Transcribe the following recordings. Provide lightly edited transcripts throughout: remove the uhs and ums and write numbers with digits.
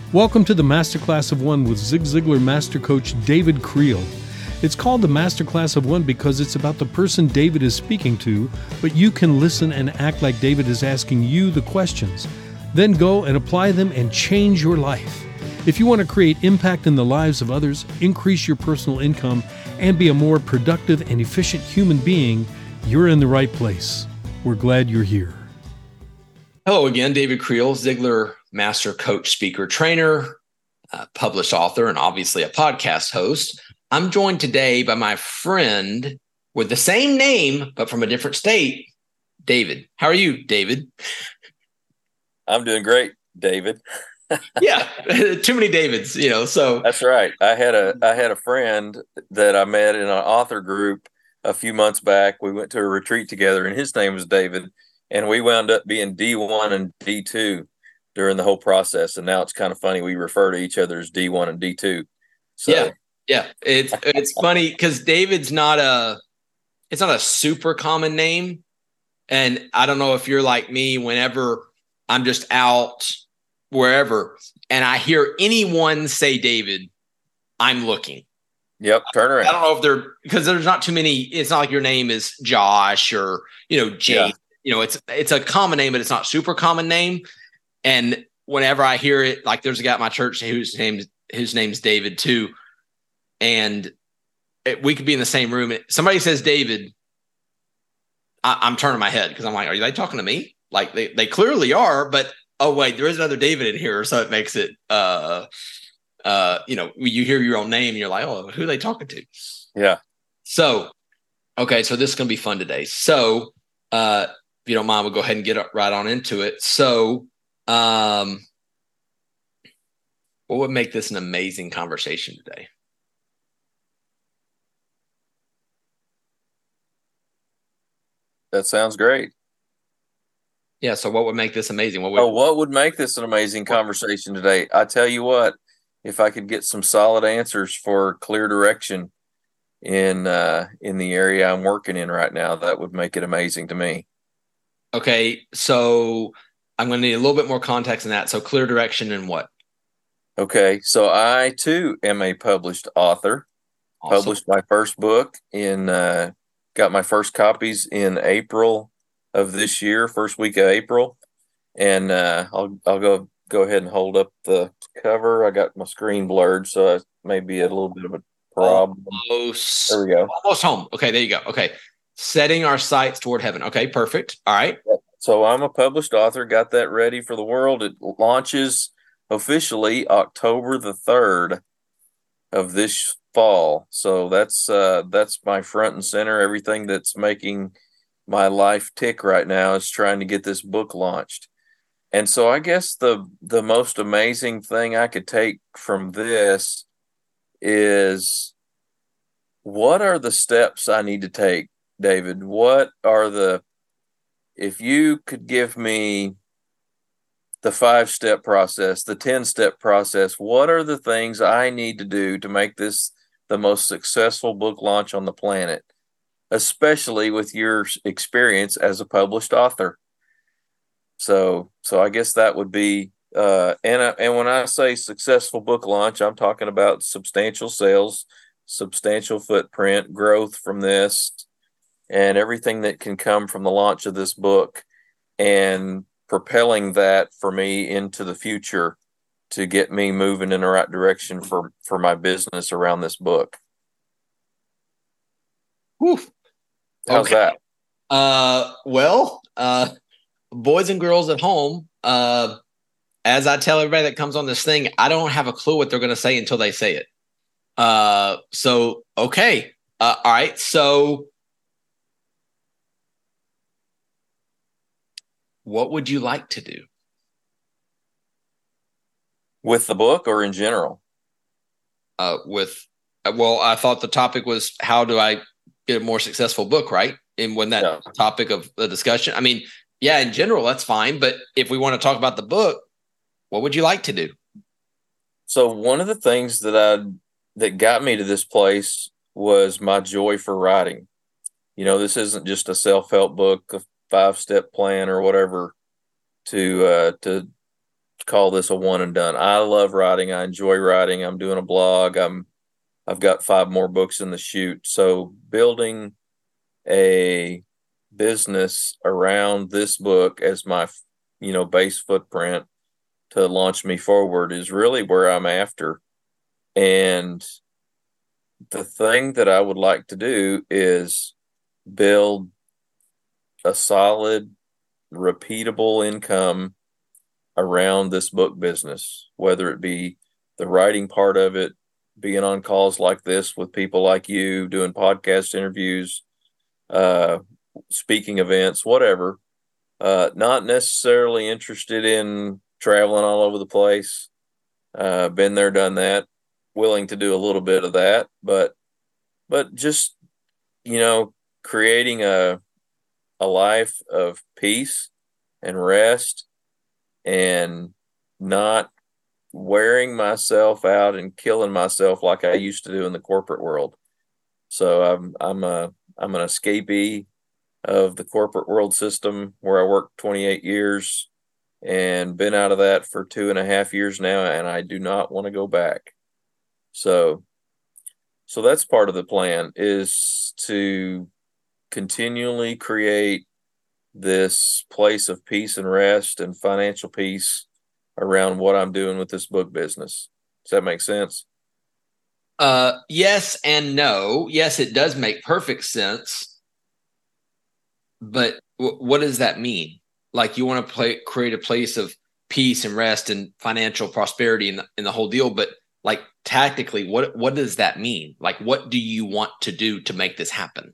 Welcome to the Masterclass of One with Zig Ziglar Master Coach David Creel. It's called the Masterclass of One because it's about the person David is speaking to, but you can listen and act like David is asking you the questions. Then go and apply them and change your life. If you want to create impact in the lives of others, increase your personal income, and be a more productive and efficient human being, you're in the right place. We're glad you're here. Hello again, David Creel, Ziglar Master Coach, Speaker, Trainer, published author, and obviously a podcast host. I'm joined today by my friend with the same name, but from a different state, David. How are you, David? I'm doing great, David. Yeah, too many Davids, so. That's right. I had a friend that I met in an author group a few months back. We went to a retreat together, and his name was David, and we wound up being D1 and D2 during the whole process. And now it's kind of funny. We refer to each other as D1 and D2. So. Yeah. It's funny because David's not a super common name. And I don't know if you're like me, whenever I'm just out wherever and I hear anyone say David, I'm looking. Yep. Turn around. I don't know if because there's not too many. It's not like your name is Josh or, Jay. Yeah. It's a common name, but it's not super common name. And whenever I hear it, like there's a guy at my church whose name's David too. And we could be in the same room. Somebody says David, I'm turning my head because I'm like, are they talking to me? Like they clearly are, but oh wait, there is another David in here, so it makes it you hear your own name and you're like, oh, who are they talking to? Yeah. So okay, so this is gonna be fun today. So if you don't mind, we'll go ahead and get right on into it. So what would make this an amazing conversation today? That sounds great. Yeah. So what would make this amazing? What would make this an amazing conversation today? I tell you what, if I could get some solid answers for clear direction in the area I'm working in right now, that would make it amazing to me. Okay. So I'm going to need a little bit more context in that. So clear direction in what? Okay. So I too am a published author. Awesome. Published my first book got my first copies in April of this year, first week of April. And I'll go ahead and hold up the cover. I got my screen blurred, so it may be a little bit of a problem. There we go. Almost home. Okay, there you go. Okay. Setting our sights toward heaven. Okay, perfect. All right. So I'm a published author, got that ready for the world. It launches officially October the 3rd of this fall. So that's my front and center. Everything that's making my life tick right now is trying to get this book launched. And so I guess the most amazing thing I could take from this is, what are the steps I need to take, David? If you could give me the 5-step process, the 10-step process, what are the things I need to do to make this the most successful book launch on the planet, especially with your experience as a published author? So I guess that would be, and when I say successful book launch, I'm talking about substantial sales, substantial footprint, growth from this, and everything that can come from the launch of this book, and propelling that for me into the future to get me moving in the right direction for my business around this book. Whew. How's that? Boys and girls at home, as I tell everybody that comes on this thing, I don't have a clue what they're going to say until they say it. Okay. All right. So what would you like to do? With the book or in general? I thought the topic was, how do I get a more successful book, right? And when that topic of the discussion, I mean, yeah, in general, that's fine. But if we want to talk about the book, what would you like to do? So one of the things that got me to this place was my joy for writing. This isn't just a self-help book, a 5-step plan or whatever to call this a one and done. I love writing. I enjoy writing. I'm doing a blog. I've got 5 more books in the chute. So building a business around this book as my, base footprint to launch me forward is really where I'm after. And the thing that I would like to do is build a solid, repeatable income around this book business, whether it be the writing part of it, being on calls like this with people like you, doing podcast interviews, speaking events, whatever. Not necessarily interested in traveling all over the place. Been there, done that. Willing to do a little bit of that, but just, creating a life of peace and rest and not wearing myself out and killing myself like I used to do in the corporate world. So I'm an escapee of the corporate world system where I worked 28 years and been out of that for 2.5 years now, and I do not want to go back. So that's part of the plan, is to continually create this place of peace and rest and financial peace around what I'm doing with this book business. Does that make sense? Yes and no. Yes, it does make perfect sense. But what does that mean? Like, you want to create a place of peace and rest and financial prosperity in the whole deal. But like, tactically, what does that mean? Like, what do you want to do to make this happen?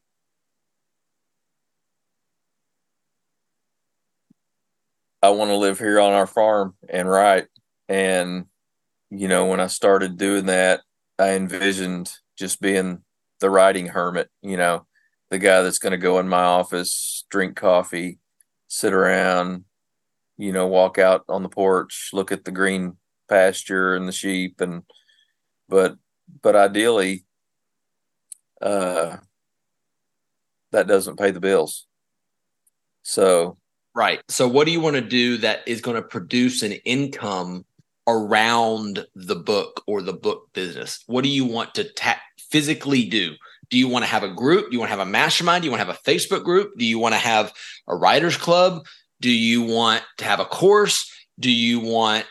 I want to live here on our farm and write. And, when I started doing that, I envisioned just being the writing hermit, the guy that's going to go in my office, drink coffee, sit around, walk out on the porch, look at the green pasture and the sheep. But ideally, that doesn't pay the bills. So, right. So what do you want to do that is going to produce an income around the book or the book business? What do you want to physically do? Do you want to have a group? Do you want to have a mastermind? Do you want to have a Facebook group? Do you want to have a writer's club? Do you want to have a course? Do you want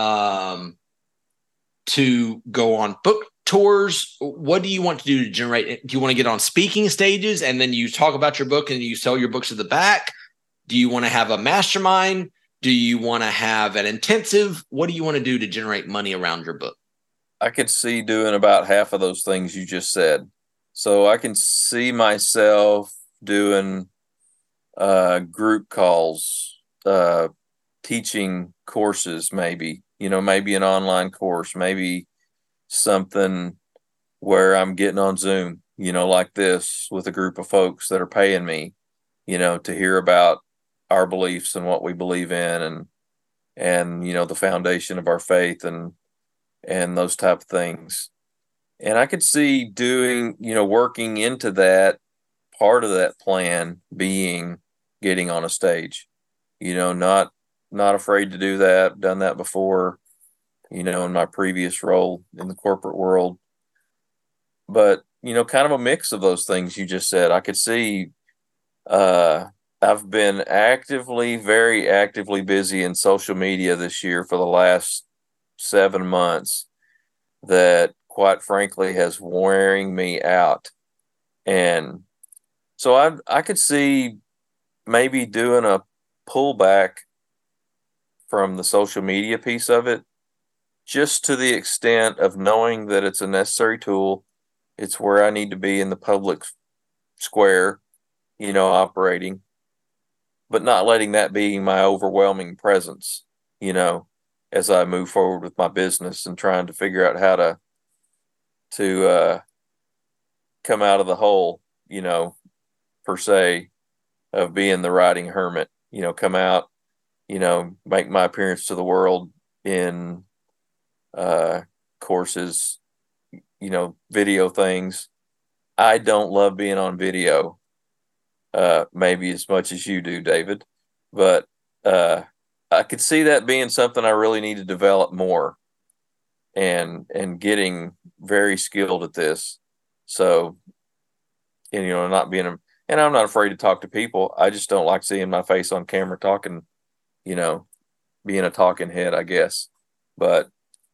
to go on book tours? What do you want to do to generate? Do you want to get on speaking stages and then you talk about your book and you sell your books at the back? Do you want to have a mastermind? Do you want to have an intensive? What do you want to do to generate money around your book? I could see doing about half of those things you just said. So I can see myself doing group calls, teaching courses, maybe an online course, maybe something where I'm getting on Zoom, like this with a group of folks that are paying me, to hear about our beliefs and what we believe in and the foundation of our faith and those type of things. And I could see doing, working into that, part of that plan being getting on a stage, not afraid to do that. Done that before, in my previous role in the corporate world. But, kind of a mix of those things you just said. I could see, I've been very actively busy in social media this year for the last 7 months that, quite frankly, has wearing me out. And so I could see maybe doing a pullback from the social media piece of it, just to the extent of knowing that it's a necessary tool. It's where I need to be in the public square, operating, but not letting that be my overwhelming presence, as I move forward with my business and trying to figure out how to come out of the hole, per se, of being the writing hermit, come out, make my appearance to the world in courses, video things. I don't love being on video, maybe as much as you do, David, but I could see that being something I really need to develop more, and getting very skilled at this. So, and not being and I'm not afraid to talk to people. I just don't like seeing my face on camera talking, being a talking head, I guess. But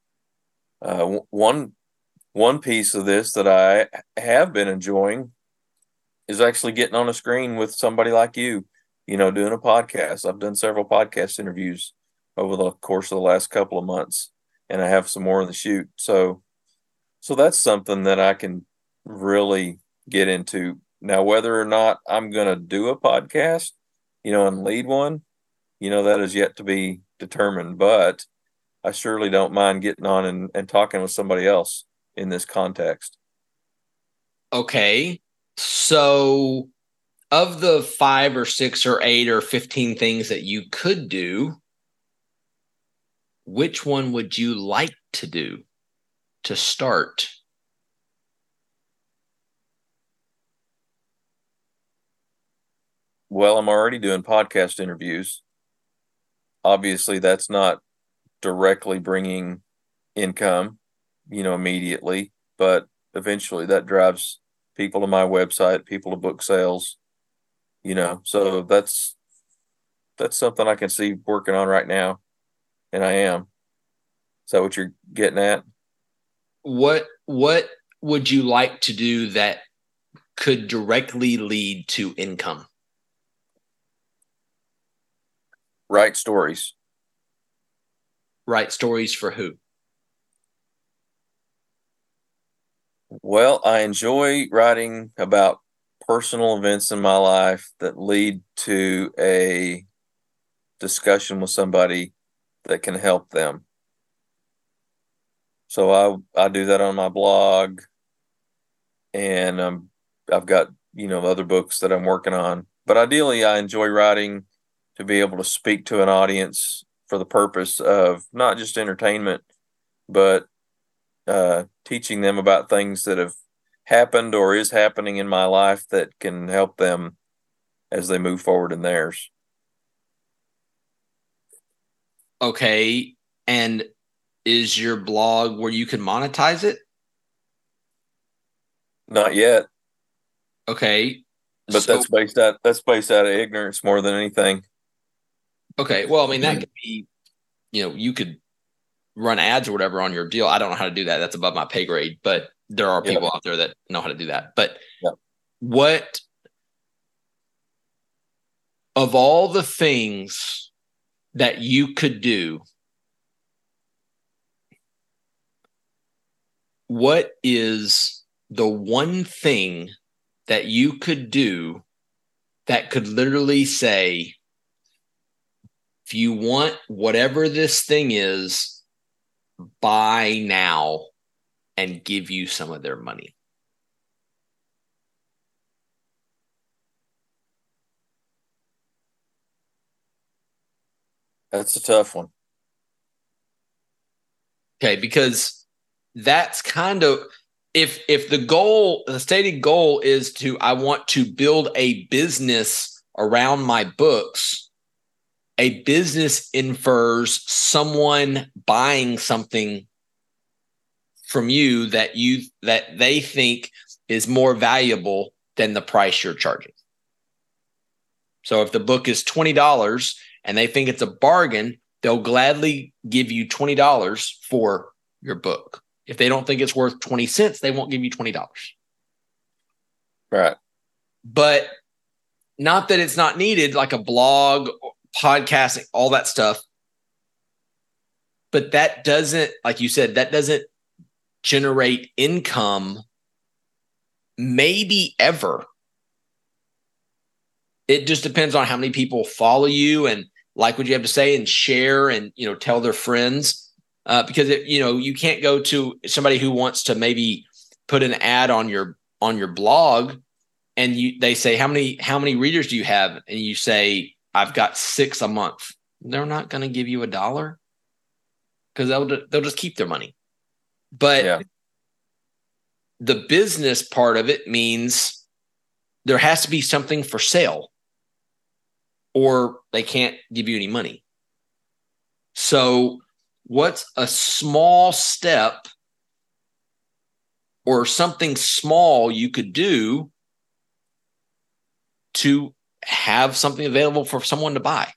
one piece of this that I have been enjoying is actually getting on a screen with somebody like you, doing a podcast. I've done several podcast interviews over the course of the last couple of months, and I have some more in the shoot. So that's something that I can really get into. Now, whether or not I'm going to do a podcast, and lead one, that is yet to be determined, but I surely don't mind getting on and talking with somebody else in this context. Okay. So of the 5 or 6 or 8 or 15 things that you could do, which one would you like to do to start? Well, I'm already doing podcast interviews. Obviously, that's not directly bringing income, immediately, but eventually that drives people to my website, people to book sales, so that's something I can see working on right now. And I am. Is that what you're getting at? What would you like to do that could directly lead to income? Write stories. Write stories for who? Well, I enjoy writing about personal events in my life that lead to a discussion with somebody that can help them. So I do that on my blog, and I've got other books that I'm working on. But ideally, I enjoy writing to be able to speak to an audience for the purpose of not just entertainment, but teaching them about things that have happened or is happening in my life that can help them as they move forward in theirs. Okay. And is your blog where you can monetize it? Not yet. Okay. But that's based out of ignorance more than anything. Okay. Well, I mean, that could be, you could run ads or whatever on your deal. I don't know how to do that. That's above my pay grade, but there are people out there that know how to do that. But what of all the things that you could do, what is the one thing that you could do that could literally say, if you want whatever this thing is, buy now and give you some of their money? That's a tough one. Okay, because that's kind of, if the stated goal is I want to build a business around my books, a business infers someone buying something from you that they think is more valuable than the price you're charging. So if the book is $20 and they think it's a bargain, they'll gladly give you $20 for your book. If they don't think it's worth 20 cents, they won't give you $20. Right. But not that it's not needed, like a blog, podcasting, all that stuff. But that doesn't, like you said, that doesn't generate income, maybe ever. It just depends on how many people follow you and like what you have to say and share and, tell their friends. Because you can't go to somebody who wants to maybe put an ad on your blog, and they say, how many readers do you have? And you say, I've got 6 a month. They're not going to give you $1 because they'll just keep their money. But the business part of it means there has to be something for sale, or they can't give you any money. So what's a small step or something small you could do to have something available for someone to buy?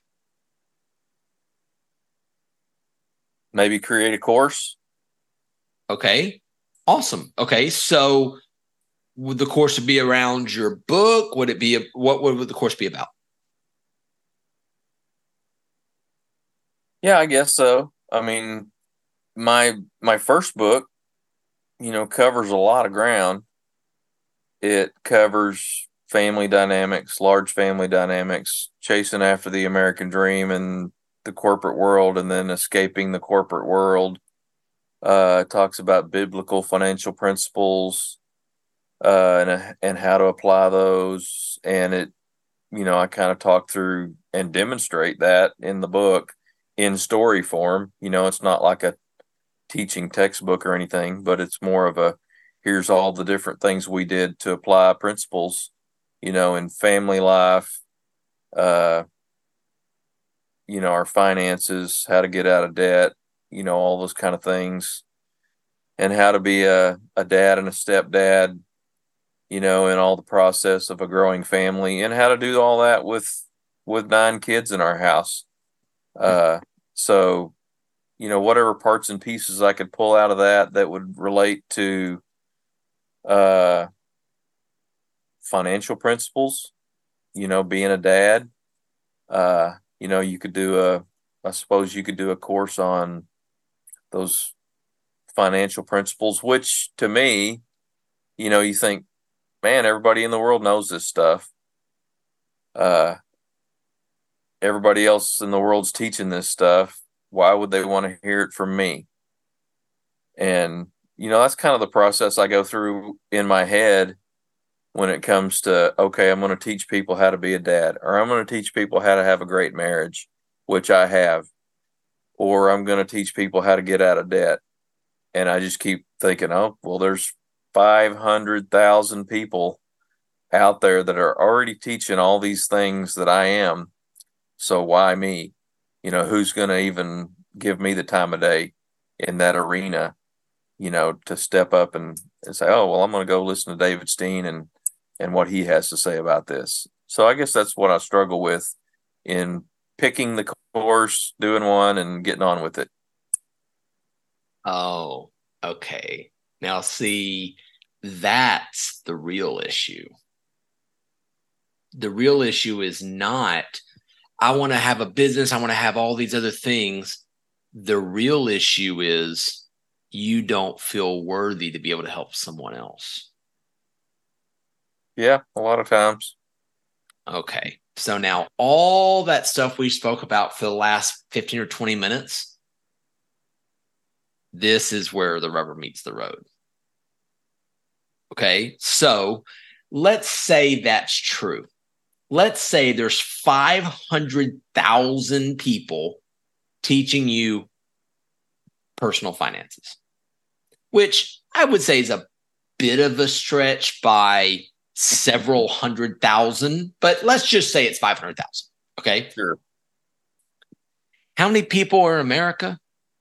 Maybe create a course. Okay, awesome. Okay, so would the course be around your book? Would it be what would the course be about? Yeah, I guess so. I mean, my first book, covers a lot of ground. It covers family dynamics, large family dynamics, chasing after the American dream and the corporate world, and then escaping the corporate world. It talks about biblical financial principles, and how to apply those. And I kind of talk through and demonstrate that in the book in story form. It's not like a teaching textbook or anything, but it's more of here's all the different things we did to apply principles, in family life, our finances, how to get out of debt, all those kind of things, and how to be a dad and a stepdad, in all the process of a growing family, and how to do all that with 9 kids in our house. So, whatever parts and pieces I could pull out of that would relate to financial principles, being a dad. You could I suppose you could do a course on those financial principles, which to me, you think, man, everybody in the world knows this stuff. Everybody else in the world's teaching this stuff. Why would they want to hear it from me? And, that's kind of the process I go through in my head when it comes to, okay, I'm going to teach people how to be a dad, or I'm going to teach people how to have a great marriage, which I have, or I'm going to teach people how to get out of debt. And I just keep thinking, oh, well, there's 500,000 people out there that are already teaching all these things that I am. So why me? Who's going to even give me the time of day in that arena, to step up and say, oh, well, I'm going to go listen to David Steen and what he has to say about this. So I guess that's what I struggle with in picking the course, doing one, and getting on with it. Oh, okay. Now, see, that's the real issue. The real issue is not, I want to have a business, I want to have all these other things. The real issue is you don't feel worthy to be able to help someone else. Yeah, a lot of times. Okay. So now all that stuff we spoke about for the last 15 or 20 minutes, this is where the rubber meets the road. Okay. So let's say that's true. Let's say there's 500,000 people teaching you personal finances, which I would say is a bit of a stretch by several 100,000, but let's just say it's 500,000. Okay. Sure. How many people are in America?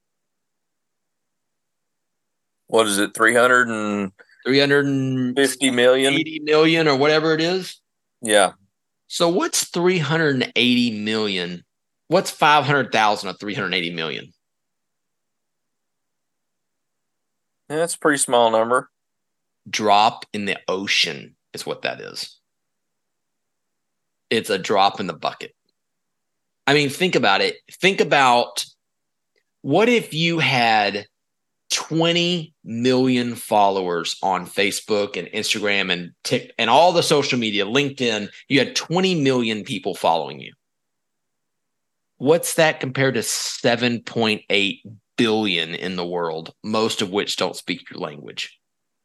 What is it? 350 million, 80 million, or whatever it is. Yeah. So what's 380 million? What's 500,000 of 380 million? Yeah, that's a pretty small number. Drop in the ocean is what that is. It's a drop in the bucket. I mean, think about it. Think about what if you had 20 million followers on Facebook and Instagram and TikTok and all the social media, LinkedIn. You had 20 million people following you. What's that compared to 7.8 billion in the world, most of which don't speak your language?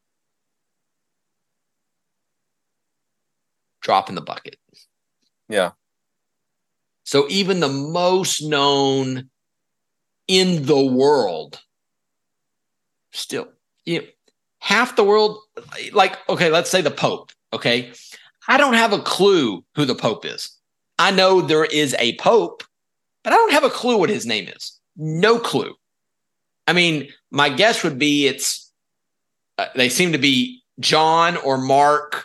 Drop in the bucket. Yeah. So even the most known in the world, still, half the world, okay, let's say the Pope, okay? I don't have a clue who the Pope is. I know there is a Pope, but I don't have a clue what his name is. No clue. I mean, my guess would be they seem to be John or Mark,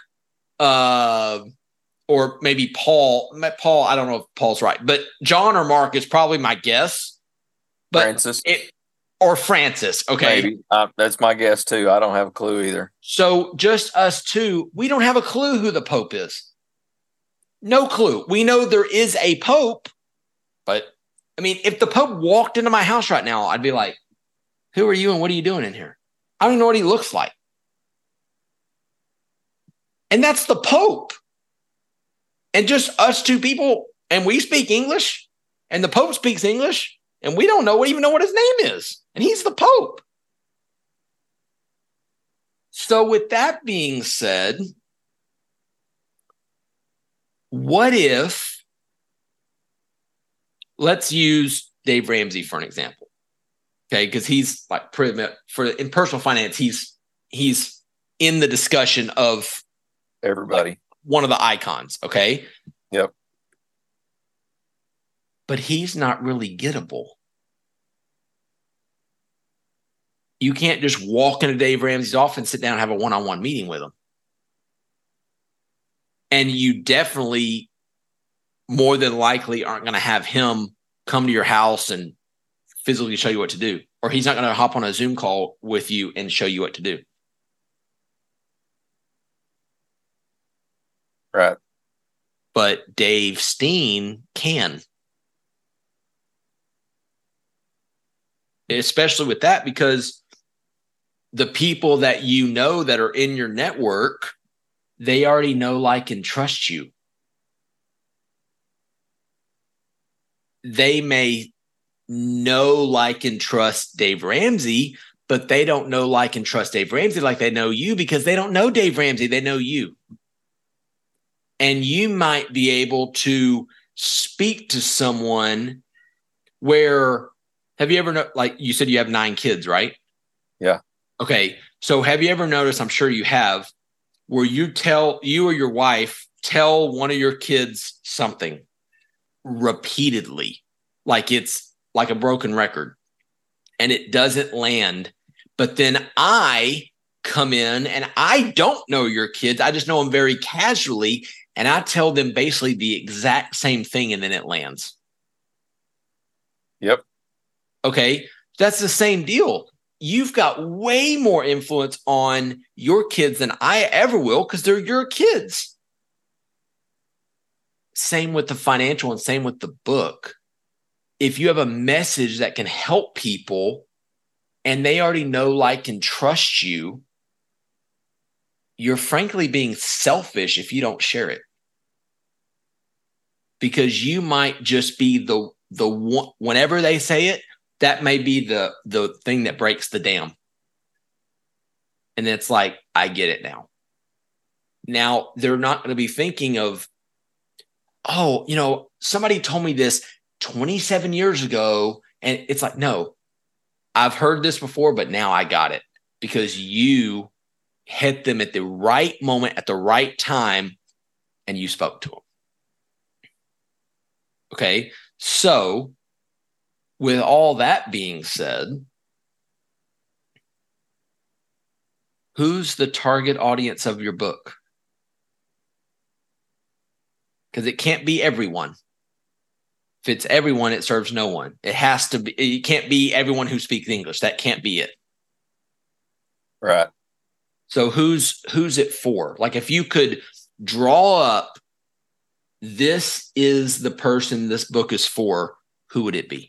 or maybe Paul. Paul, I don't know if Paul's right, but John or Mark is probably my guess. But Francis. Or Francis, okay? Maybe. That's my guess, too. I don't have a clue either. So just us two, we don't have a clue who the Pope is. No clue. We know there is a Pope, but, I mean, if the Pope walked into my house right now, I'd be like, who are you and what are you doing in here? I don't even know what he looks like. And that's the Pope. And just us two people, and we speak English, and the Pope speaks English, and we don't even know what his name is. And he's the Pope. So with that being said, what if, let's use Dave Ramsey for an example. Okay, because he's like in personal finance, he's in the discussion of everybody. Like one of the icons, okay? Yep. But he's not really gettable. You can't just walk into Dave Ramsey's office and sit down and have a one-on-one meeting with him. And you definitely, more than likely, aren't going to have him come to your house and physically show you what to do. Or he's not going to hop on a Zoom call with you and show you what to do. Right. But Dave Steen can. Especially with that, because the people that you know that are in your network, they already know, like, and trust you. They may know, like, and trust Dave Ramsey, but they don't know, like, and trust Dave Ramsey like they know you, because they don't know Dave Ramsey. They know you. And you might be able to speak to someone where, have you ever, like you said, you have 9 kids, right? Yeah. Okay. So have you ever noticed, I'm sure you have, where you or your wife tell one of your kids something repeatedly, like it's like a broken record, and it doesn't land. But then I come in and I don't know your kids. I just know them very casually. And I tell them basically the exact same thing, and then it lands. Yep. Okay. That's the same deal. You've got way more influence on your kids than I ever will, because they're your kids. Same with the financial and same with the book. If you have a message that can help people and they already know, like, and trust you, you're frankly being selfish if you don't share it. Because you might just be the one, whenever they say it, that may be the thing that breaks the dam. And it's like, I get it now. Now, they're not going to be thinking of, oh, somebody told me this 27 years ago. And it's like, no, I've heard this before, but now I got it, because you hit them at the right moment, at the right time, and you spoke to them. Okay. So with all that being said, who's the target audience of your book? Because it can't be everyone. If it's everyone, it serves no one. It has to be, it can't be everyone who speaks English. That can't be it. Right. So who's it for? Like, if you could draw up, this is the person this book is for, who would it be?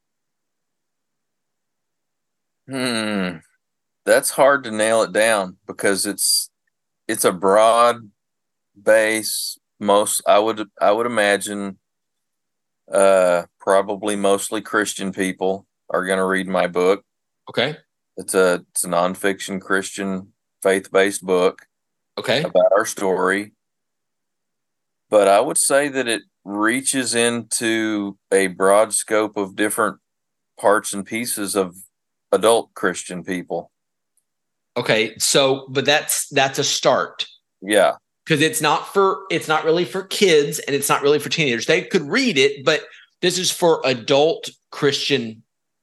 That's hard to nail it down, because it's a broad base. I would imagine probably mostly Christian people are going to read my book. Okay. It's a nonfiction Christian faith-based book. Okay. About our story. But I would say that it reaches into a broad scope of different parts and pieces of adult Christian people. Okay. So, but that's a start. Yeah. Because it's not really for kids, and it's not really for teenagers. They could read it, but this is for adult Christian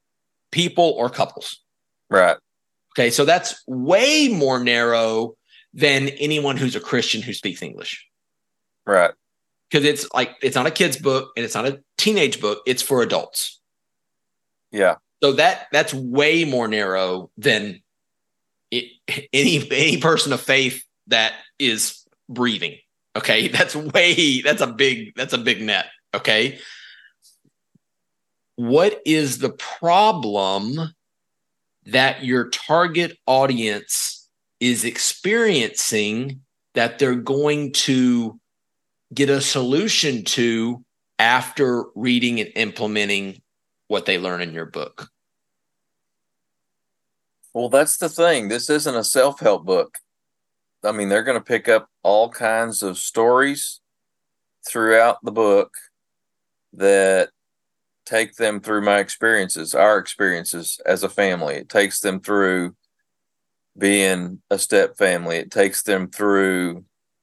people or couples. Right. Okay, so that's way more narrow than anyone who's a Christian who speaks English. Right. Because it's not a kid's book and it's not a teenage book. It's for adults. Yeah. So that's way more narrow than any person of faith that is breathing. Okay, that's a big net. Okay, what is the problem that your target audience is experiencing that they're going to get a solution to after reading and implementing what they learn in your book? Well, that's the thing. This isn't a self-help book. I mean, they're going to pick up all kinds of stories throughout the book that take them through my experiences, our experiences as a family. It takes them through being a step family. It takes them through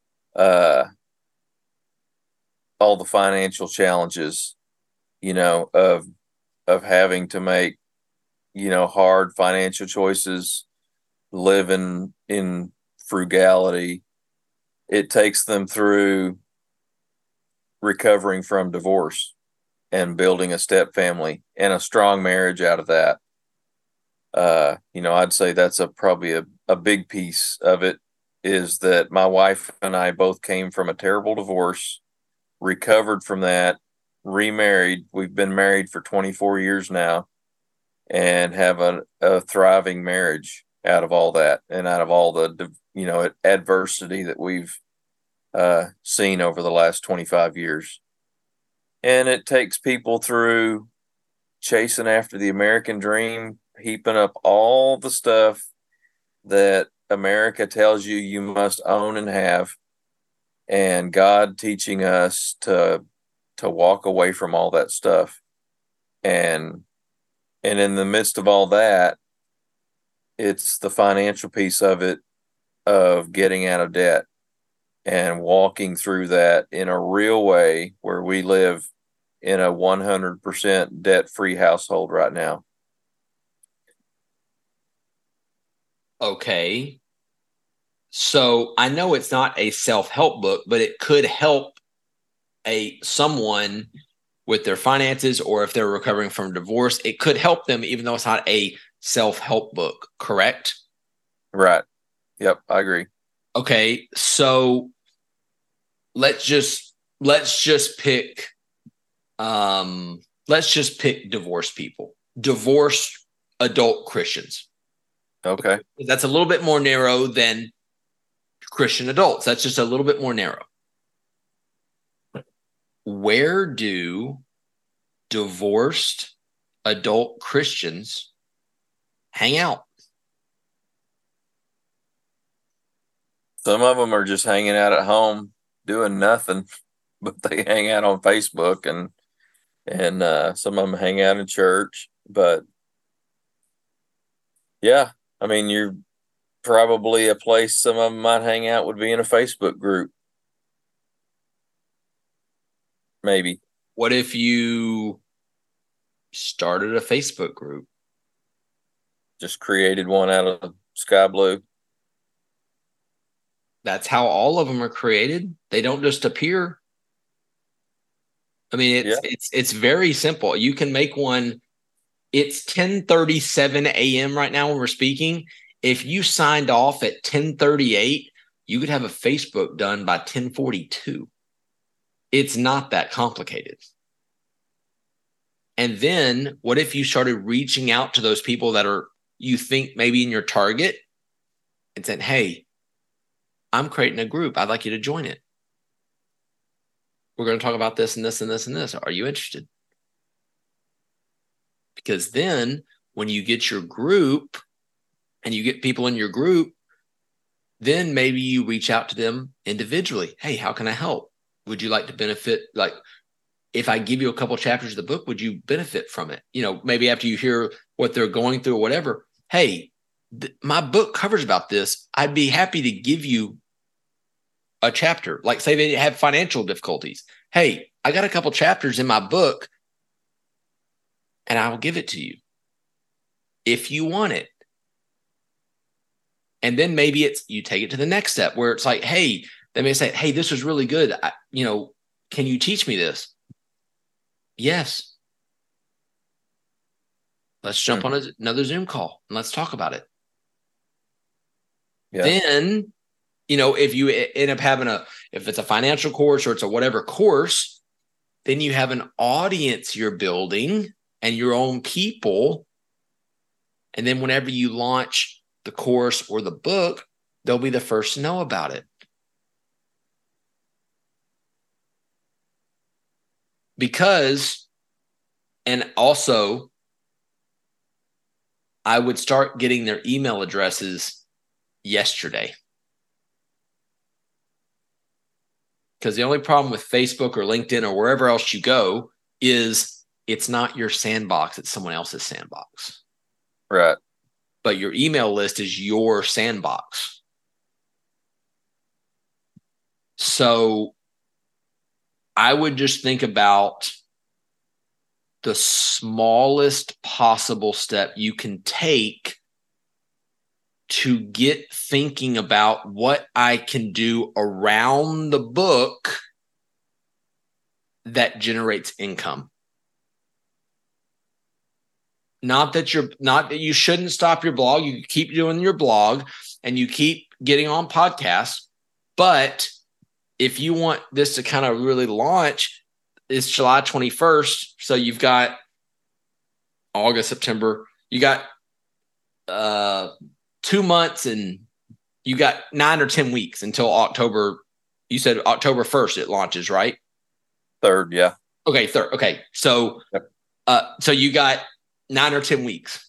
all the financial challenges, of having to make, hard financial choices, living in frugality. It takes them through recovering from divorce and building a step family and a strong marriage out of that. I'd say that's probably a big piece of it, is that my wife and I both came from a terrible divorce, recovered from that, remarried. We've been married for 24 years now and have a thriving marriage out of all that and out of all the, adversity that we've seen over the last 25 years. And it takes people through chasing after the American dream, heaping up all the stuff that America tells you must own and have, and God teaching us to walk away from all that stuff. And in the midst of all that, it's the financial piece of it, of getting out of debt and walking through that in a real way, where we live in a 100% debt-free household right now. Okay. So I know it's not a self-help book, but it could help someone with their finances, or if they're recovering from divorce, it could help them, even though it's not a self-help book, correct? Right. Yep, I agree. Okay, so let's just pick divorced people, divorced adult Christians. Okay. That's a little bit more narrow than Christian adults. That's just a little bit more narrow. Where do divorced adult Christians hang out? Some of them are just hanging out at home doing nothing, but they hang out on Facebook, and some of them hang out in church. But yeah, I mean, you're probably a place some of them might hang out would be in a Facebook group. Maybe. What if you started a Facebook group? Just created one out of Sky Blue. That's how all of them are created. They don't just appear. I mean, it's very simple. You can make one. It's 10:37 a.m. right now when we're speaking. If you signed off at 10:38, you could have a Facebook done by 10:42. It's not that complicated. And then what if you started reaching out to those people that are, you think maybe in your target, and said, hey, I'm creating a group. I'd like you to join it. We're going to talk about this and this and this and this. Are you interested? Because then when you get your group and you get people in your group, then maybe you reach out to them individually. Hey, how can I help? Would you like to benefit? Like, if I give you a couple chapters of the book, would you benefit from it? Maybe after you hear what they're going through or whatever. Hey, my book covers about this. I'd be happy to give you a chapter. Like, say they have financial difficulties. Hey, I got a couple chapters in my book and I will give it to you. if you want it. And then maybe you take it to the next step where it's like, hey, they may say, hey, this was really good. Can you teach me this? Yes. Let's jump on another Zoom call and let's talk about it. Yeah. Then, if you end up having if it's a financial course or it's a whatever course, then you have an audience you're building and your own people. And then whenever you launch the course or the book, they'll be the first to know about it. And also, I would start getting their email addresses yesterday. Because the only problem with Facebook or LinkedIn or wherever else you go is it's not your sandbox, it's someone else's sandbox. Right. But your email list is your sandbox. So I would just think about the smallest possible step you can take to get thinking about what I can do around the book that generates income. Not that you shouldn't stop your blog. You keep doing your blog and you keep getting on podcasts. But if you want this to kind of really launch, it's July 21st. So you've got August, September. You got 2 months and you got 9 or 10 weeks until October. You said October 1st it launches, right? 3rd, yeah. Okay, 3rd. Okay. So, so you got 9 or 10 weeks.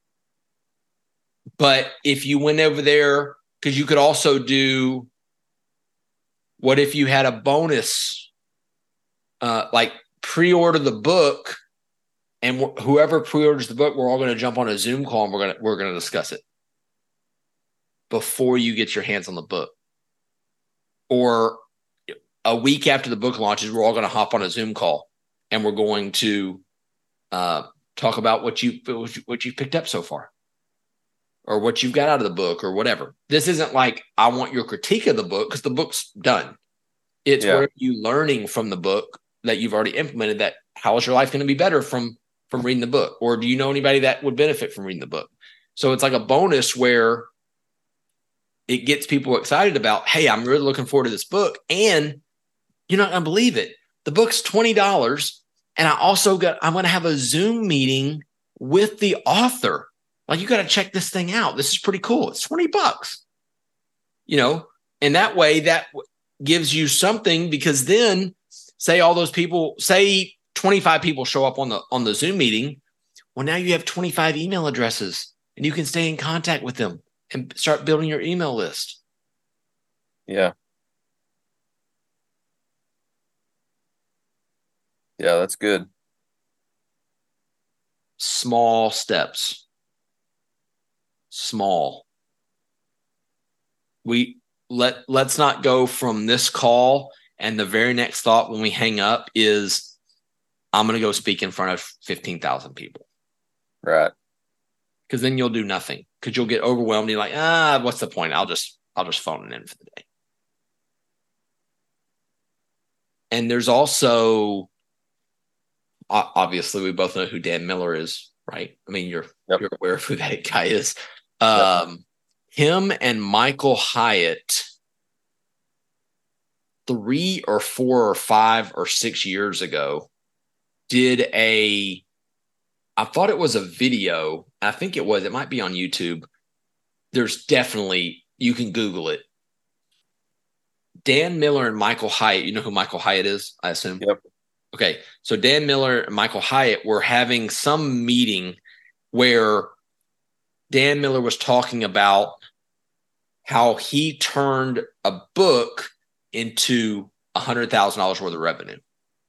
But if you went over there, because you could also do, what if you had a bonus, like pre-order the book, and whoever pre-orders the book, we're all going to jump on a Zoom call and we're going to discuss it before you get your hands on the book. Or a week after the book launches, we're all going to hop on a Zoom call and we're going to talk about what you picked up so far, or what you've got out of the book, or whatever. This isn't like I want your critique of the book because the book's done. It's what are you learning from the book that you've already implemented. That how is your life going to be better from reading the book, or do you know anybody that would benefit from reading the book? So it's like a bonus where it gets people excited about, hey, I'm really looking forward to this book, and you're not going to believe it. The book's $20. And I'm going to have a Zoom meeting with the author. Like, you got to check this thing out. This is pretty cool. It's $20, and that way that gives you something, because then say 25 people show up on the Zoom meeting. Well, now you have 25 email addresses and you can stay in contact with them and start building your email list. Yeah. Yeah, that's good. Small steps. Small. Let's not go from this call and the very next thought when we hang up is, I'm going to go speak in front of 15,000 people. Right. Because then you'll do nothing, because you'll get overwhelmed. You're like, what's the point? I'll just phone it in for the day. And there's also, obviously, we both know who Dan Miller is, right? I mean, you're aware of who that guy is. Him and Michael Hyatt, 3 or 4 or 5 or 6 years ago, did I thought it was a video. I think it might be on YouTube. There's definitely, you can Google it. Dan Miller and Michael Hyatt. You know who Michael Hyatt is, I assume? Yep. Okay. So Dan Miller and Michael Hyatt were having some meeting where Dan Miller was talking about how he turned a book into $100,000 worth of revenue.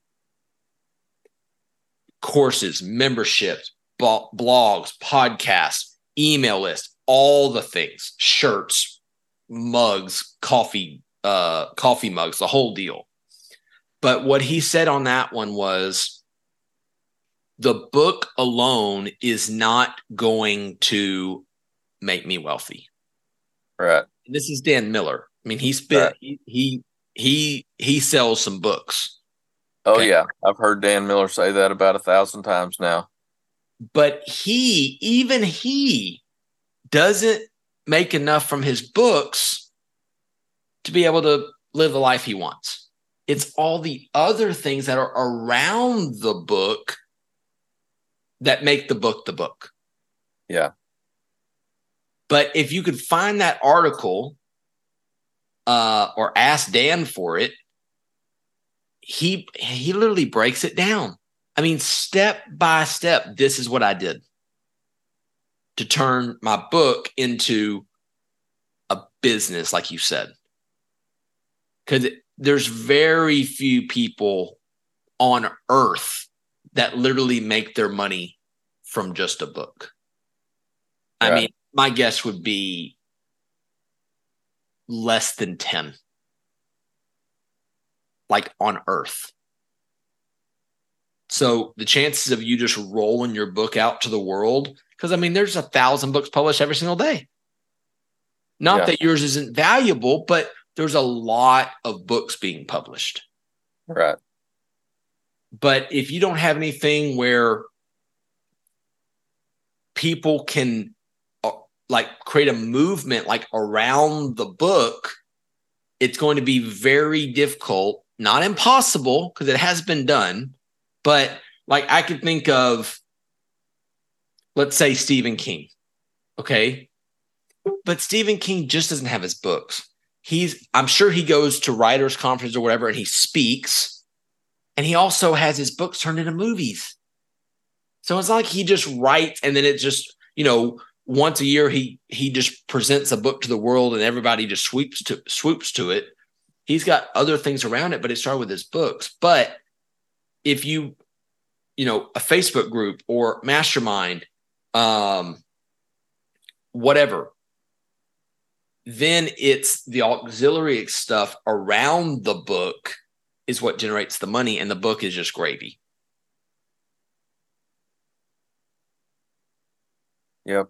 Courses, memberships, blogs, podcasts, email lists, all the things, shirts, mugs, coffee mugs, the whole deal. But what he said on that one was, the book alone is not going to make me wealthy. Right. This is Dan Miller. I mean, Right. he sells some books. Oh, Okay? yeah. I've heard Dan Miller say that about 1,000 times now. But even he doesn't make enough from his books to be able to live the life he wants. It's all the other things that are around the book that make the book the book. Yeah. But if you could find that article or ask Dan for it, he literally breaks it down. I mean, step by step, this is what I did to turn my book into a business, like you said. Because there's very few people on earth that literally make their money from just a book. Right. I mean, my guess would be less than 10, like on earth. So the chances of you just rolling your book out to the world, because I mean, there's 1,000 books published every single day. Not that yours isn't valuable, but there's a lot of books being published. Right. But if you don't have anything where people can like create a movement like around the book, it's going to be very difficult, not impossible, because it has been done. But like I could think of, let's say Stephen King. Okay. But Stephen King just doesn't have his books. I'm sure he goes to writers' conference or whatever, and he speaks. And he also has his books turned into movies. So it's not like he just writes and then it just, once a year he just presents a book to the world and everybody just swoops to it. He's got other things around it, but it started with his books. But if a Facebook group or mastermind, whatever, then it's the auxiliary stuff around the book is what generates the money, and the book is just gravy. Yep.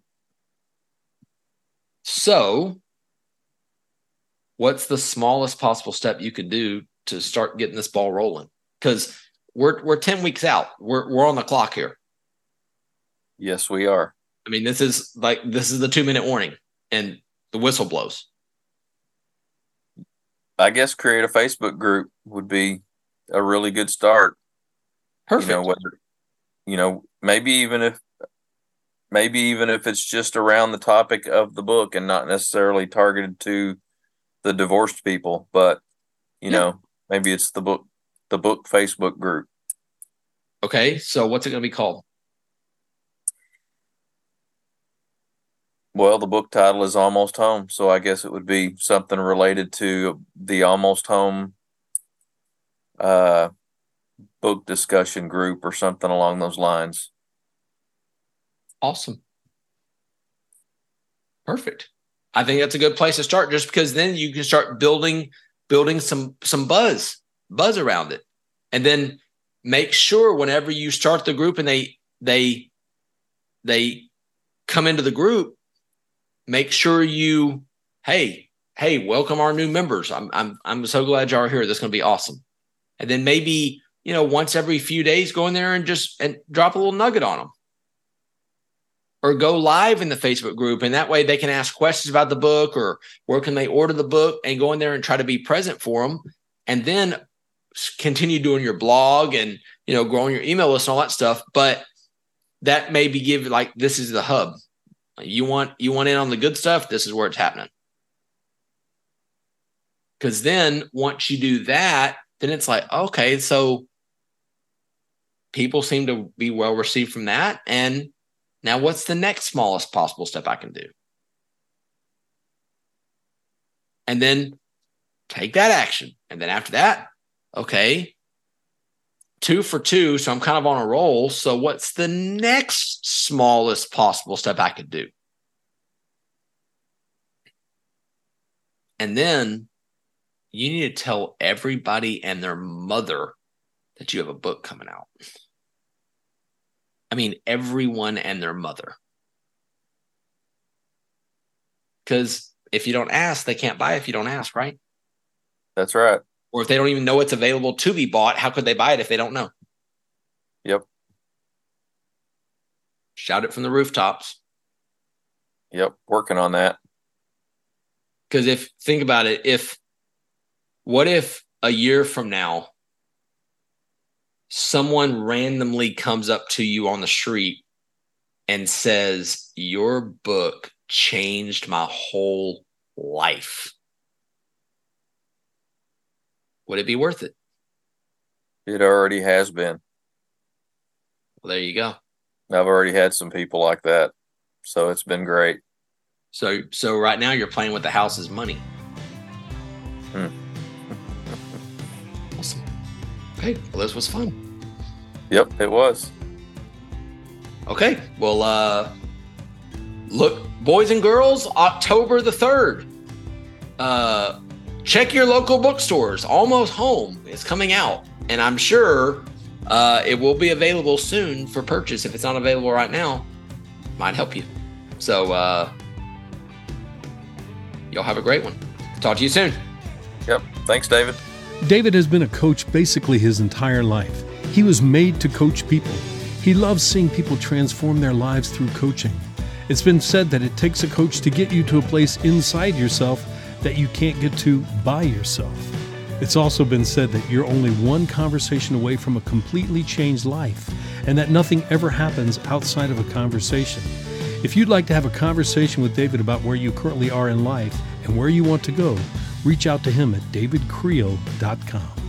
So what's the smallest possible step you could do to start getting this ball rolling? Because we're 10 weeks out. We're on the clock here. Yes, we are. I mean, this is the 2-minute warning and the whistle blows. I guess create a Facebook group would be a really good start. Perfect. Maybe even if it's just around the topic of the book and not necessarily targeted to the divorced people, but maybe it's the book Facebook group. Okay, so what's it going to be called? Well, the book title is Almost Home, so I guess it would be something related to the Almost Home book discussion group or something along those lines. Awesome. Perfect. I think that's a good place to start, just because then you can start building some buzz around it. And then make sure whenever you start the group and they come into the group, make sure you, hey, welcome our new members. I'm so glad y'all are here. This is going to be awesome. And then maybe, once every few days, go in there and drop a little nugget on them. Or go live in the Facebook group, and that way they can ask questions about the book or where can they order the book, and go in there and try to be present for them. And then continue doing your blog and, growing your email list and all that stuff. But that maybe give this is the hub. You want in on the good stuff, this is where it's happening. Because then once you do that, then it's like, okay, so people seem to be well received from that. And now what's the next smallest possible step I can do? And then take that action. And then after that, okay, 2 for 2. So I'm kind of on a roll. So what's the next smallest possible step I could do? And then you need to tell everybody and their mother that you have a book coming out. I mean, everyone and their mother. Because if you don't ask, they can't buy if you don't ask, right? That's right. Or if they don't even know it's available to be bought, how could they buy it if they don't know? Yep. Shout it from the rooftops. Yep. Working on that. Because think about it, what if a year from now, someone randomly comes up to you on the street and says, your book changed my whole life? Would it be worth it? It already has been. Well, there you go. I've already had some people like that. So it's been great. So right now you're playing with the house's money. Awesome. Okay. Well, this was fun. Yep, it was. Okay. Well, look, boys and girls, October the 3rd. Check your local bookstores. Almost Home is coming out. And I'm sure it will be available soon for purchase. If it's not available right now, might help you. So y'all have a great one. Talk to you soon. Yep. Thanks, David. David has been a coach basically his entire life. He was made to coach people. He loves seeing people transform their lives through coaching. It's been said that it takes a coach to get you to a place inside yourself that you can't get to by yourself. It's also been said that you're only one conversation away from a completely changed life, and that nothing ever happens outside of a conversation. If you'd like to have a conversation with David about where you currently are in life and where you want to go, reach out to him at davidcreel.com.